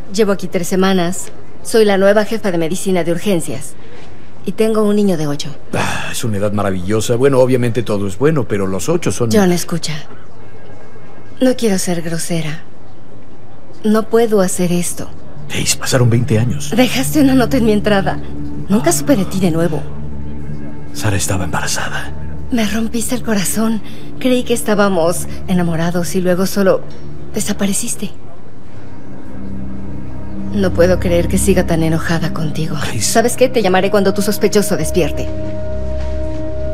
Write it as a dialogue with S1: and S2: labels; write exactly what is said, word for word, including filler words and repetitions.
S1: Llevo aquí tres semanas. Soy la nueva jefa de medicina de urgencias. Y tengo un niño de ocho.
S2: Ah, es una edad maravillosa. Bueno, obviamente todo es bueno, pero los ocho son...
S1: John, escucha. No quiero ser grosera. No puedo hacer esto.
S2: Daisy, pasaron veinte años.
S1: Dejaste una nota en mi entrada. Nunca supe de ti de nuevo.
S2: Sara estaba embarazada.
S1: Me rompiste el corazón. Creí que estábamos enamorados y luego solo desapareciste. No puedo creer que siga tan enojada contigo.
S2: Grace.
S1: ¿Sabes qué? Te llamaré cuando tu sospechoso despierte.